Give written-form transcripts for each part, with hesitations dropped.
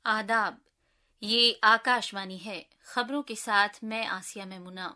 आदाब, ये आकाशवाणी है। खबरों के साथ मैं आसिया मेमुना।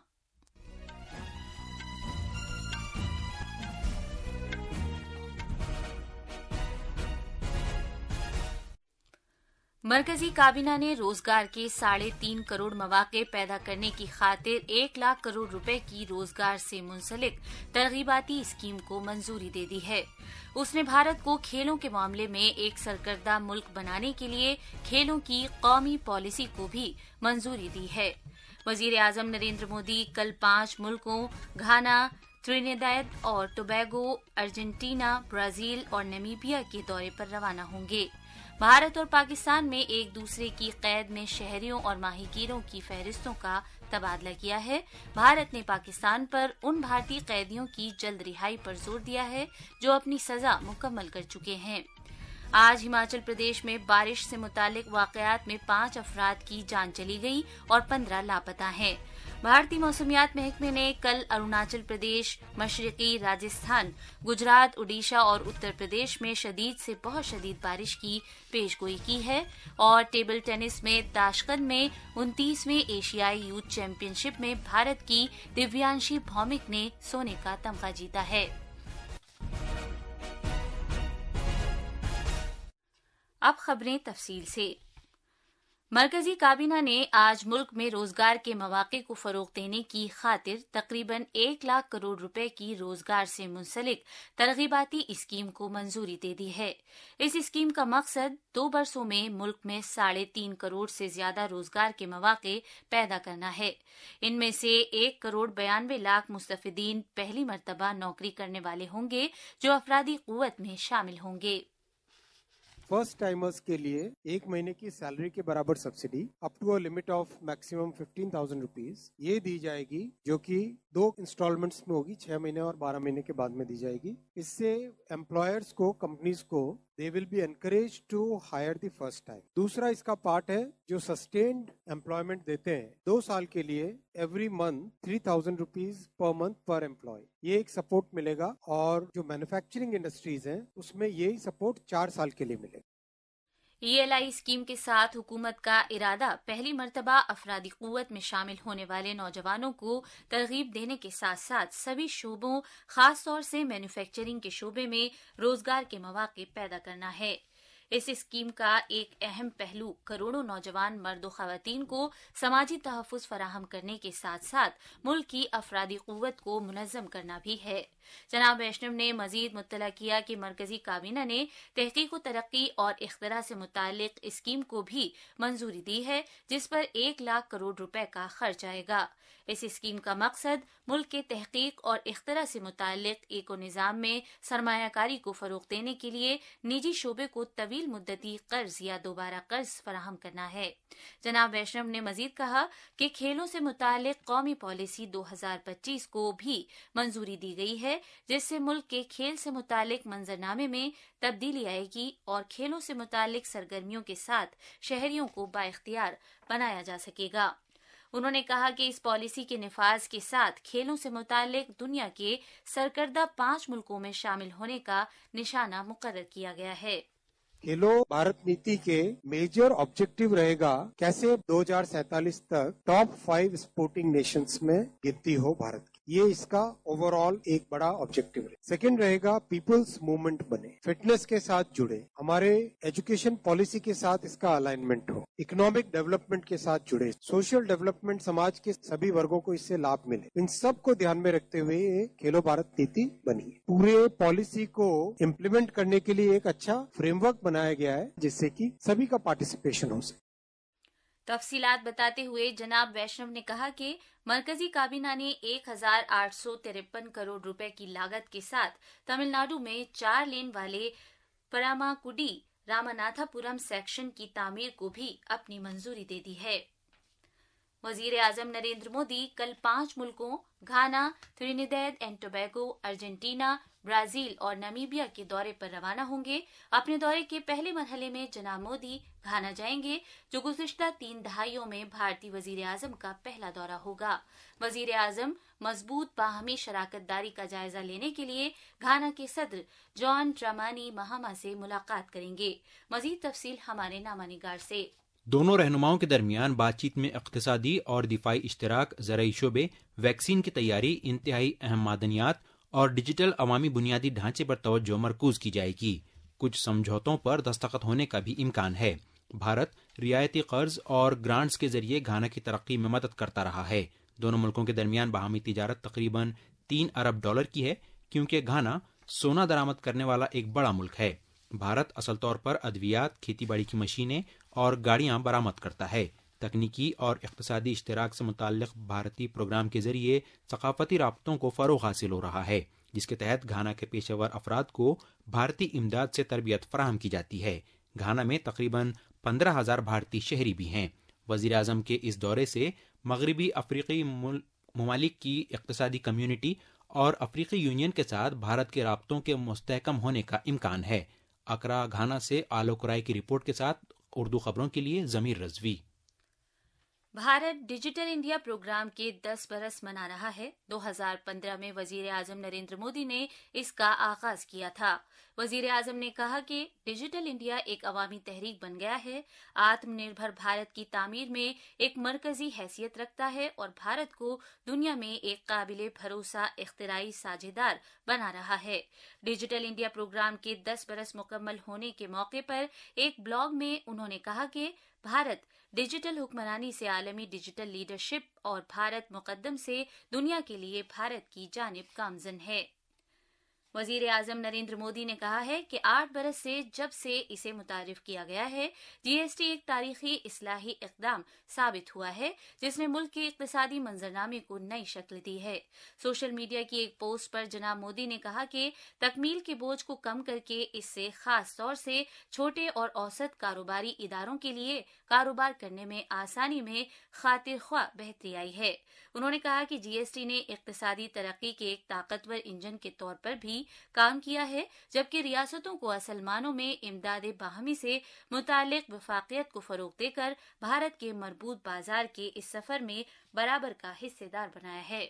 मरकजी काबीना ने रोजगार के 3.5 करोड़ मौके पैदा करने की खातिर 1 लाख करोड़ रुपए की रोजगार से मुंसलिक तरगीबाती स्कीम को मंजूरी दे दी है। उसने भारत को खेलों के मामले में एक सरकर्दा मुल्क बनाने के लिए खेलों की कौमी पॉलिसी को भी मंजूरी दी है। वजीर आजम नरेंद्र मोदी कल 5 मुल्कों घाना, त्रिनिदाद और टोबैगो, अर्जेंटीना, ब्राजील और नामीबिया के दौरे पर रवाना होंगे। भारत और पाकिस्तान में एक दूसरे की कैद में शहरियों और माहीगीरों की फहरिस्तों का तबादला किया है। भारत ने पाकिस्तान पर उन भारतीय कैदियों की जल्द रिहाई पर जोर दिया है जो अपनी सजा मुकम्मल कर चुके हैं। आज हिमाचल प्रदेश में बारिश से मुतालिक वाकयात में 5 अफराद की जान चली गई और 15 लापता हैं। भारतीय मौसमियात महकमे ने कल अरुणाचल प्रदेश, मशरकी राजस्थान, गुजरात, उड़ीसा और उत्तर प्रदेश में शदीद से बहुत शदीद बारिश की पेशगोई की है। और टेबल टेनिस में ताशकंद में 29वें एशियाई यूथ चैंपियनशिप में भारत की दिव्यांशी भौमिक ने सोने का तमगा जीता है। अब खबरें तफसील से। मरकजी काबीना ने आज मुल्क में रोजगार के मौके को फरोग देने की खातिर तकरीबन 1 लाख करोड़ रुपए की रोजगार से मुंसलिक तरगीबाती स्कीम को मंजूरी दे दी है। इस स्कीम का मकसद 2 बरसों में मुल्क में 3.5 करोड़ से ज्यादा रोजगार के मौके पैदा करना है। इनमें से 1 करोड़ 92 लाख मुस्तफिदीन पहली मरतबा नौकरी करने वाले होंगे जो अफरादी कुव्वत में शामिल होंगे। फर्स्ट टाइमर्स के लिए 1 महीने की सैलरी के बराबर subsidy up to a limit of maximum 15,000 rupees ये दी जाएगी, जो कि 2 इंस्टॉलमेंट्स में होगी, 6 महीने और 12 महीने के बाद में दी जाएगी। इससे एम्प्लॉयर्स को, कंपनीज को they will be encourage to hire the first time. दूसरा इसका पार्ट है जो सस्टेन्ड एम्प्लॉयमेंट देते हैं 2 साल के लिए, every month 3,000 rupees per month per employ, ये एक सपोर्ट मिलेगा। और जो मैन्युफैक्चरिंग इंडस्ट्रीज हैं उसमें यही सपोर्ट 4 साल के लिए मिलेगा। ELI स्कीम के साथ हुकूमत का इरादा पहली मर्तबा अफरादी कुव्वत में शामिल होने वाले नौजवानों को तरगीब देने के साथ साथ सभी शोबों, खास तौर से मैन्युफैक्चरिंग के शोबे में रोजगार के मौके पैदा करना है। इस स्कीम का एक अहम पहलू करोड़ों नौजवान मर्द और खवातीन को समाजी तहफ़्फ़ुज़ फराहम करने के साथ साथ मुल्क की अफरादी कुव्वत को मुनज़्ज़म करना भी है। जनाब वैष्णव ने मजीद मुत्तला किया कि मरकजी काबीना ने तहकीक व तरक्की और इख्तिरा से मुतालिक स्कीम को भी मंजूरी दी है, जिस पर 1 लाख करोड़ रुपए का खर्च आएगा। इस स्कीम का मकसद मुल्क के तहकीक और इख्तिरा से मुतालिक इको निज़ाम में सरमायाकारी को फरोग देने के लिए निजी शोबे को तवील मुद्दती कर्ज या दोबारा कर्ज फराहम करना है। जनाब वैष्णव ने मजीद कहा कि खेलों से मुतालिक कौमी पॉलिसी 2025 को भी मंजूरी दी गई है, जिससे मुल्क के खेल से मुतालिक मंजरनामे में तब्दीली आएगी और खेलों से मुतालिक सरगर्मियों के साथ शहरियों को बाइख्तियार बनाया जा सकेगा। उन्होंने कहा कि इस पॉलिसी के निफाज के साथ खेलों से मुतालिक दुनिया के सरकर्दा 5 मुल्कों में शामिल होने का निशाना मुकर्रर किया गया है। खेलो भारत नीति के मेजर ऑब्जेक्टिव रहेगा कैसे 2047 तक टॉप 5 स्पोर्टिंग नेशंस में गिनती हो भारत की, ये इसका ओवरऑल एक बड़ा ऑब्जेक्टिव है। सेकंड रहेगा पीपल्स मूवमेंट बने, फिटनेस के साथ जुड़े, हमारे एजुकेशन पॉलिसी के साथ इसका अलाइनमेंट हो, इकोनॉमिक डेवलपमेंट के साथ जुड़े, सोशल डेवलपमेंट, समाज के सभी वर्गों को इससे लाभ मिले, इन सब को ध्यान में रखते हुए ये खेलो भारत नीति बनी है। पूरे पॉलिसी को इम्प्लीमेंट करने के लिए एक अच्छा फ्रेमवर्क बनाया गया है जिससे कि सभी का पार्टिसिपेशन हो सके। तफसीलात बताते हुए जनाब वैष्णव ने कहा कि मरकजी काबीना ने 1,853 करोड़ रुपए की लागत के साथ तमिलनाडु में 4 लेन वाले परामाकुडी रामनाथापुरम सेक्शन की तामीर को भी अपनी मंजूरी दे दी है। वजीर आजम नरेंद्र मोदी कल 5 मुल्कों Ghana, Trinidad and Tobago, Argentina, Brazil اور نامیبیا کے دورے پر روانہ ہوں گے۔ اپنے دورے کے پہلے مرحلے میں جناب مودی گھانا جائیں گے، جو گزشتہ 3 دہائیوں میں بھارتی وزیر اعظم کا پہلا دورہ ہوگا۔ وزیر اعظم مضبوط باہمی شراکت داری کا جائزہ لینے کے لیے گھانا کے صدر جان ڈرامانی مہاما سے ملاقات کریں گے۔ مزید تفصیل ہمارے نامہ نگار سے۔ دونوں رہنماؤں کے درمیان بات چیت میں اقتصادی اور دفاعی اشتراک، زرعی شعبے، ویکسین کی تیاری، انتہائی اہم معدنیات اور ڈیجیٹل عوامی بنیادی ڈھانچے پر توجہ مرکوز کی جائے گی۔ کچھ سمجھوتوں پر دستخط ہونے کا بھی امکان ہے۔ بھارت رعایتی قرض اور گرانٹس کے ذریعے گھانا کی ترقی میں مدد کرتا رہا ہے۔ دونوں ملکوں کے درمیان باہمی تجارت تقریباً $3 ارب کی ہے، کیونکہ گھانا سونا درآمد کرنے والا ایک بڑا ملک ہے۔ بھارت اصل طور پر ادویات، کھیتی باڑی کی مشینیں اور گاڑیاں برآمد کرتا ہے۔ تکنیکی اور اقتصادی اشتراک سے متعلق بھارتی پروگرام کے ذریعے ثقافتی رابطوں کو فروغ حاصل ہو رہا ہے، جس کے تحت گھانا کے پیشہ ور افراد کو بھارتی امداد سے تربیت فراہم کی جاتی ہے۔ گھانا میں تقریباً 15,000 بھارتی شہری بھی ہیں۔ وزیر اعظم کے اس دورے سے مغربی افریقی ممالک کی اقتصادی کمیونٹی اور افریقی یونین کے ساتھ بھارت کے رابطوں کے مستحکم ہونے کا امکان ہے۔ اکرا، گھانا سے آلوک رائے کی رپورٹ کے ساتھ اردو خبروں کے لیے Zameer Rizvi. Bharat digital India programme کے 10 برس منا رہا ہے۔ 2015 میں وزیر اعظم نریندر مودی نے اس کا آغاز کیا تھا۔ وزیر اعظم نے کہا کہ ڈیجیٹل انڈیا ایک عوامی تحریک بن گیا ہے، آتم نربھر بھارت کی تعمیر میں ایک مرکزی حیثیت رکھتا ہے اور بھارت کو دنیا میں ایک قابل بھروسہ اختراعی ساجھیدار بنا رہا ہے۔ ڈیجیٹل انڈیا پروگرام کے 10 برس مکمل ہونے کے موقع پر ایک بلاگ میں انہوں نے کہا کہ بھارت ڈیجیٹل حکمرانی سے عالمی ڈیجیٹل لیڈرشپ اور بھارت مقدم سے دنیا کے لیے بھارت کی جانب گامزن ہے۔ وزیر اعظم نریندر مودی نے کہا ہے کہ 8 برس سے جب سے اسے متعارف کیا گیا ہے، جی ایس ٹی ایک تاریخی اصلاحی اقدام ثابت ہوا ہے جس نے ملک کے اقتصادی منظرنامے کو نئی شکل دی ہے۔ سوشل میڈیا کی ایک پوسٹ پر جناب مودی نے کہا کہ تکمیل کے بوجھ کو کم کر کے اس سے خاص طور سے چھوٹے اور اوسط کاروباری اداروں کے لیے کاروبار کرنے میں آسانی میں خاطر خواہ بہتری آئی ہے۔ انہوں نے کہا کہ جی ایس ٹی نے اقتصادی ترقی کے ایک طاقتور انجن کے طور پر بھی کام کیا ہے، جبکہ ریاستوں کو اصل معنوں میں امداد باہمی سے متعلق وفاقیت کو فروغ دے کر بھارت کے مربوط بازار کے اس سفر میں برابر کا حصہ دار بنایا ہے۔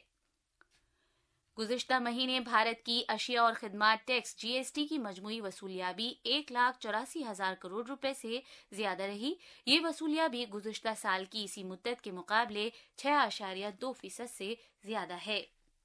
گزشتہ مہینے بھارت کی اشیاء اور خدمات ٹیکس جی ایس ٹی کی مجموعی وصولیابی 1,84,000 کروڑ روپے سے زیادہ رہی۔ یہ وصولیابی گزشتہ سال کی اسی مدت کے مقابلے 6.2% سے زیادہ ہے۔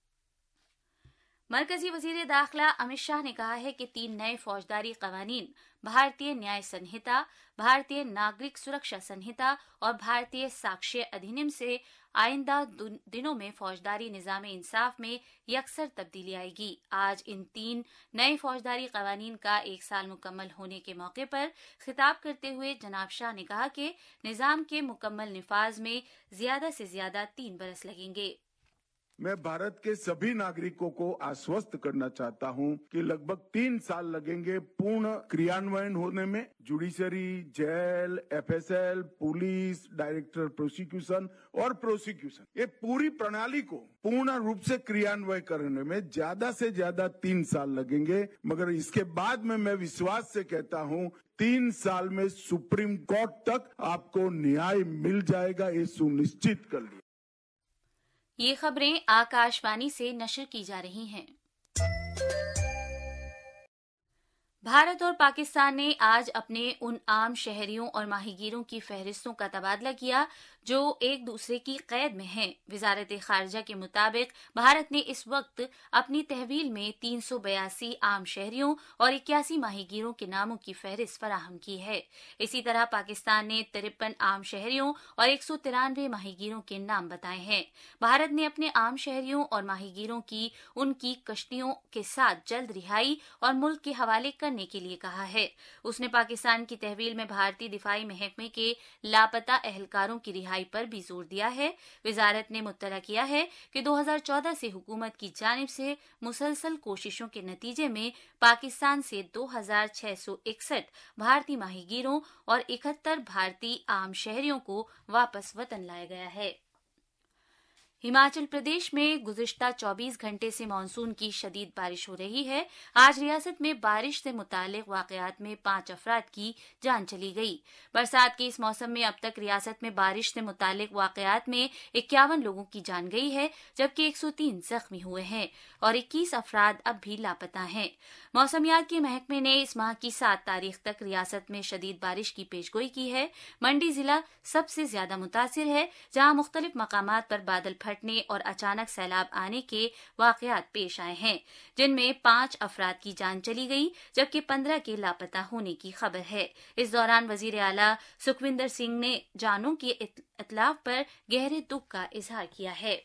مرکزی وزیر داخلہ امت شاہ نے کہا ہے کہ 3 نئے فوجداری قوانین بھارتیہ نیائے سنہتا، بھارتیہ ناگرک سرکشا سنہتا اور بھارتیہ ساکشیہ ادھینیم سے آئندہ دنوں میں فوجداری نظام انصاف میں یکسر تبدیلی آئے گی۔ آج ان 3 نئے فوجداری قوانین کا 1 سال مکمل ہونے کے موقع پر خطاب کرتے ہوئے جناب شاہ نے کہا کہ نظام کے مکمل نفاذ میں زیادہ سے زیادہ 3 برس لگیں گے۔ میں بھارت کے سبھی ناگرکوں کو آشوست کرنا چاہتا ہوں کہ لگ بھگ 3 سال لگیں گے پورن کریانوین ہونے میں۔ Judiciary, jail, F S L, police, director prosecution اور پروسیکیوشن، یہ پوری پرنالی کو پورن روپ سے کریانوین کرنے میں زیادہ سے زیادہ 3 سال لگیں گے، مگر اس کے بعد میں وشواس سے کہتا ہوں 3 سال میں سپریم کورٹ تک آپ کو نیائے مل جائے گا، یہ سنشچت کر لیا۔ یہ خبریں آکاشوانی سے نشر کی جا رہی ہیں۔ بھارت اور پاکستان نے آج اپنے ان عام شہریوں اور ماہی گیروں کی فہرستوں کا تبادلہ کیا جو ایک دوسرے کی قید میں ہیں۔ وزارت خارجہ کے مطابق بھارت نے اس وقت اپنی تحویل میں 382 عام شہریوں اور 81 ماہی گیروں کے ناموں کی فہرست فراہم کی ہے۔ اسی طرح پاکستان نے 53 عام شہریوں اور 193 ماہی گیروں کے نام بتائے ہیں۔ بھارت نے اپنے عام شہریوں اور ماہی گیروں کی ان کی کشتیوں کے ساتھ جلد رہائی اور ملک کے حوالے کرنے کے لیے کہا ہے۔ اس نے پاکستان کی تحویل میں بھارتی دفاعی محکمے کے لاپتہ اہلکاروں کی رہائی پر بھی زور دیا ہے۔ وزارت نے مطلع کیا ہے کہ 2014 سے حکومت کی جانب سے مسلسل کوششوں کے نتیجے میں پاکستان سے 2,661 بھارتی ماہی گیروں اور 71 بھارتی عام شہریوں کو واپس وطن لایا گیا ہے۔ हिमाचल प्रदेश में गुज़िश्ता 24 घंटे से मानसून की शदीद बारिश हो रही है। आज रियासत में बारिश से मुताल्लिक वाक़यात में 5 अफराद की जान चली गई। बरसात के इस मौसम में अब तक रियासत में बारिश से मुताल्लिक वाक़यात में 51 लोगों की जान गई है, जबकि 103 जख्मी हुए हैं और 21 अफराद अब भी लापता हैं। मौसमियात के महकमे ने इस माह की 7 तारीख तक रियासत में शदीद बारिश की पेशगोई की है। मंडी जिला सबसे ज्यादा मुतासिर है, जहां मुख्तलिफ मकामात पर बादल फटने और अचानक सैलाब आने के वाक़यात पेश आए हैं, जिनमें 5 अफराद की जान चली गई, जबकि 15 के लापता होने की खबर है। इस दौरान वजीर आला सुखविंदर सिंह ने जानों की इतलाफ पर गहरे दुख का इजहार किया है।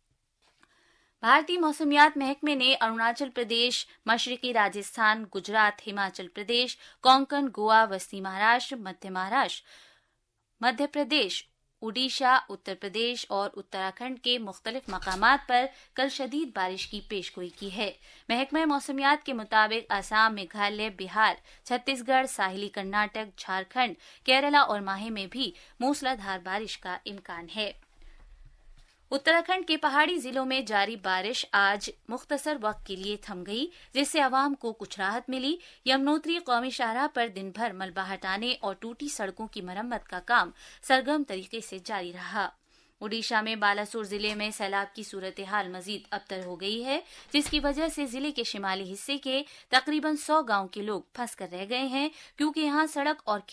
भारतीय मौसमियात महकमे ने अरुणाचल प्रदेश, मशरकी राजस्थान, गुजरात, हिमाचल प्रदेश, कोंकण, गोवा, वस्ती महाराष्ट्र, मध्य प्रदेश, ओडिशा, उत्तर प्रदेश और उत्तराखंड के मुख्तलिफ मकामात पर कल शदीद बारिश की पेशगोई की है। महकमा मौसमियात के मुताबिक असम, मेघालय, बिहार, छत्तीसगढ़, साहिली कर्नाटक, झारखंड, केरला और माहे में भी मूसलाधार बारिश का इम्कान है। उत्तराखंड के पहाड़ी जिलों में जारी बारिश आज मुख्तसर वक्त के लिए थम गई, जिससे आवाम को कुछ राहत मिली। यमुनोत्री कौमी शाहराह पर दिन भर मलबा हटाने और टूटी सड़कों की मरम्मत का काम सरगर्म तरीके से जारी रहा। ओडिशा में बालासोर जिले में सैलाब की सूरत हाल मजीद अबतर हो गई है, जिसकी वजह से जिले के शिमाली हिस्से के तकरीबन 100 गांव के लोग फंस कर रह गए हैं, क्योंकि यहां सड़क और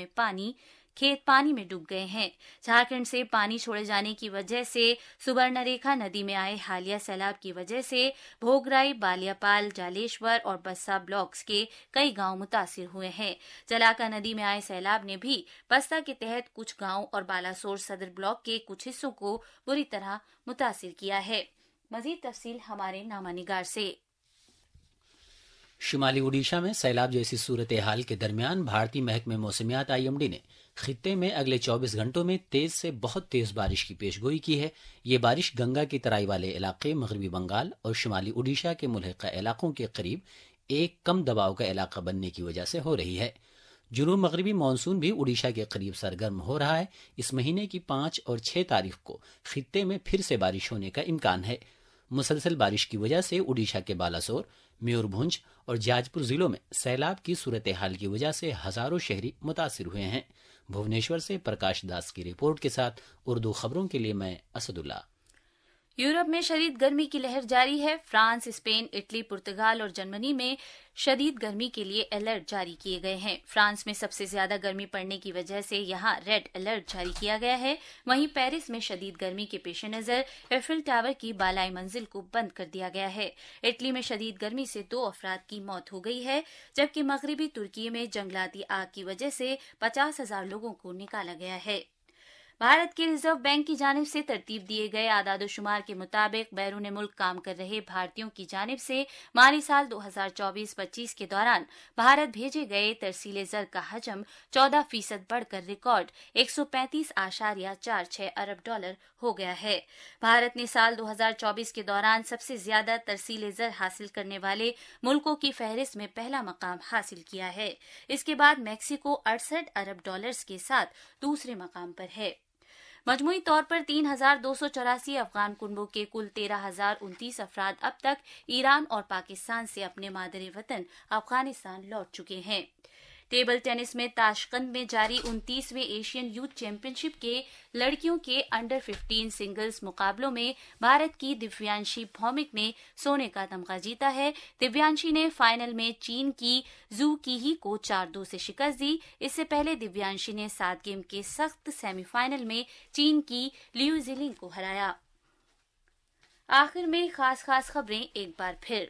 खेत पानी में डूब गए हैं। झारखंड से पानी छोड़े जाने की वजह से सुवर्णरेखा नदी में आए हालिया सैलाब की वजह से भोगराई, बालियापाल, जालेश्वर और बस्सा ब्लॉक्स के कई गांव मुतासिर हुए हैं। जलाका नदी में आए सैलाब ने भी बस्ता के तहत कुछ गांव और बालासोर सदर ब्लॉक के कुछ हिस्सों को बुरी तरह मुतासिर किया है। मजीद तफसील हमारे नामानिगार से। शुमाली ओडिशा में सैलाब जैसी सूरत हाल के दरमियान भारतीय महकमे मौसमियात IMD ने खित्ते में अगले 24 घंटों में तेज से बहुत तेज बारिश की पेशगोई की है। ये बारिश गंगा की तराई वाले इलाके, मगरबी बंगाल और शुमाली ओडिशा के मुल्हिका इलाकों के करीब एक कम दबाव का इलाका बनने की वजह से हो रही है। जुनूब मगरबी मानसून भी ओडिशा के करीब सरगर्म हो रहा है। इस महीने की 5 और 6 तारीख को खित्ते में फिर से बारिश होने का इम्कान है। मुसलसल बारिश की वजह से ओडिशा के बालासोर, मयूरभंज और जाजपुर जिलों में सैलाब की सूरत हाल की वजह से हजारों शहरी मुतासिर हुए हैं। भुवनेश्वर से प्रकाश दास की रिपोर्ट के साथ उर्दू खबरों के लिए मैं असदुल्ला। यूरोप में शदीद गर्मी की लहर जारी है। फ्रांस, स्पेन, इटली, पुर्तगाल और जर्मनी में शदीद गर्मी के लिए अलर्ट जारी किए गए हैं। फ्रांस में सबसे ज्यादा गर्मी पड़ने की वजह से यहां रेड अलर्ट जारी किया गया है। वहीं पेरिस में शदीद गर्मी के पेश नजर एफिल टावर की बालाई मंजिल को बंद कर दिया गया है। इटली में शदीद गर्मी से 2 अफराद की मौत हो गई है, जबकि मगरबी तुर्की में जंगलाती आग की वजह से 50,000 लोगों को निकाला गया है। भारत के रिजर्व बैंक की जानिब से तरतीब दिए गए आदादोशुमार के मुताबिक बैरून मुल्क काम कर रहे भारतीयों की जानिब से माली साल 2024-25 के दौरान भारत भेजे गए तरसीले ज़र का हजम 14% बढ़कर रिकॉर्ड 135.46 अरब डॉलर हो गया है। भारत ने साल 2024 के दौरान सबसे ज्यादा तरसीले ज़र हासिल करने वाले मुल्कों की फहरिस्त में पहला मकाम हासिल किया है। इसके बाद मैक्सिको 68 अरब डॉलर्स के साथ दूसरे मकाम पर है। मजमूई तौर पर 3,284 अफगान कुनबों के कुल 13,029 अफराद अब तक ईरान और पाकिस्तान से अपने मादरे वतन अफगानिस्तान लौट चुके हैं। टेबल टेनिस में ताशकंद में जारी 29वें एशियन यूथ चैंपियनशिप के लड़कियों के अंडर 15 सिंगल्स मुकाबलों में भारत की दिव्यांशी भौमिक ने सोने का तमगा जीता है। दिव्यांशी ने फाइनल में चीन की जू कीही को 4-2 से शिकस्त दी। इससे पहले दिव्यांशी ने 7 गेम के सख्त सेमीफाइनल में चीन की लियू जिलिंग को हराया। आखिर में खास खबरें एक बार फिर।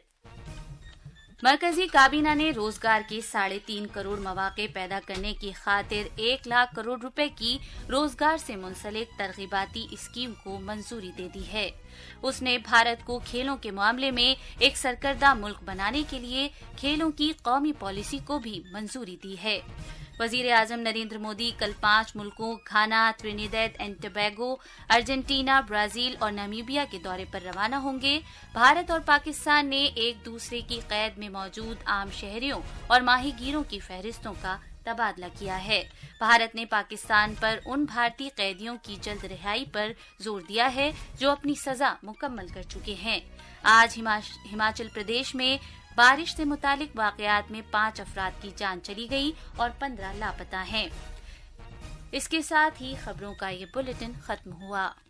मरकजी काबीना ने रोजगार के 3.5 करोड़ मौके पैदा करने की खातिर 1 लाख करोड़ रुपए की रोजगार से मुंसलिक तरगीबाती स्कीम को मंजूरी दे दी है। उसने भारत को खेलों के मामले में एक सरकर्दा मुल्क बनाने के लिए खेलों की कौमी पॉलिसी को भी मंजूरी दी है। वजीर आजम नरेंद्र मोदी कल 5 मुल्कों Ghana, Trinidad and Tobago, Argentina, Brazil और नामीबिया के दौरे पर रवाना होंगे। भारत और पाकिस्तान ने एक दूसरे की कैद में मौजूद आम शहरियों और माहीगीरों की फहरिस्तों का تبادلہ کیا ہے۔ بھارت نے پاکستان پر ان بھارتی قیدیوں کی جلد رہائی پر زور دیا ہے جو اپنی سزا مکمل کر چکے ہیں۔ آج ہماچل پردیش میں بارش سے متعلق واقعات میں 5 افراد کی جان چلی گئی اور 15 لاپتہ ہیں۔ اس کے ساتھ ہی خبروں کا یہ بلیٹن ختم ہوا۔